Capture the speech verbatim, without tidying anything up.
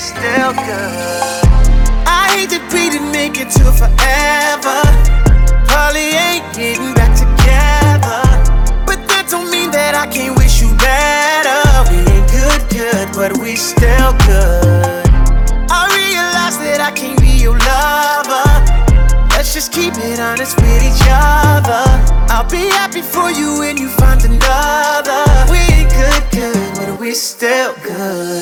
still good. I hate that we didn't make it to forever. Probably ain't getting back together, but that don't mean that I can't wish you better. We ain't good, good, but we still good. I realize that I can't be your lover. Let's just keep it honest with each other. I'll be happy for you when you find another. We ain't good, good, but we still good.